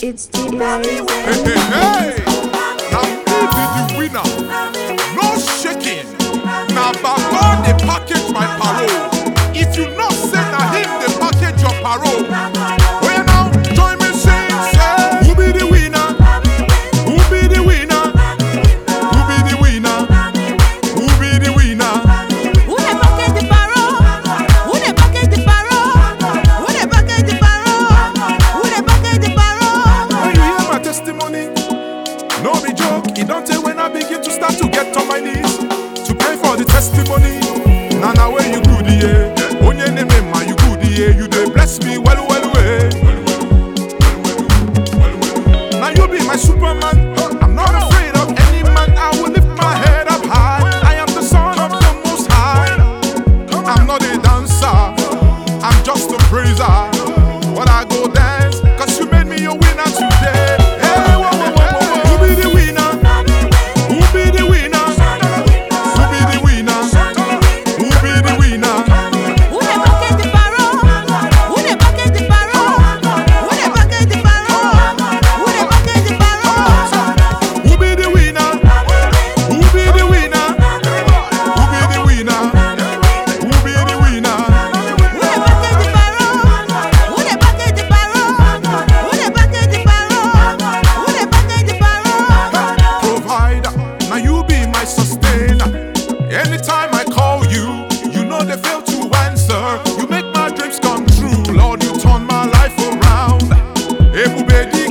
It's T-Baby. Hey, hey, hey! Now me be the winner. No shaking. Now Baba they package my parole. If you not say na him they package your parole. Well now, join me sing, say who be the winner? Who be the winner? Who be the winner? Who be the winner? Who dey package the parole? Who dey package the parole? Who dey package the parole? Who dey package the parole? When you hear my testimony, no be joke. It don't take when I begin to start to get on my knees to pray for the testimony. Now where you good, yeah. Onye name ma you good, yeah. You dey bless me well, way. Now you be my Superman. I'm not afraid of any man. I will lift my head up high. I am the son of the Most High. I'm not a dancer. I'm just a praiser. But I go dance, 'cause you made me a winner today. Hey, whoa, whoa, whoa, whoa. Who be the winner? Who be the winner? Who be the winner? Who be the winner? Who dey package the parole? Who dey package the parole? Who dey package the parole? Who dey package the parole? Who be the winner? Who be the winner? Who be the winner? Who be the winner? Who dey package the parole? Who dey package the parole? Who dey package the parole? Who dey package the parole? Provider, now you be my sustainer. Anytime I call you, you know they fail to answer. You make my dreams come true, Lord. You turn my life around. Ebubedi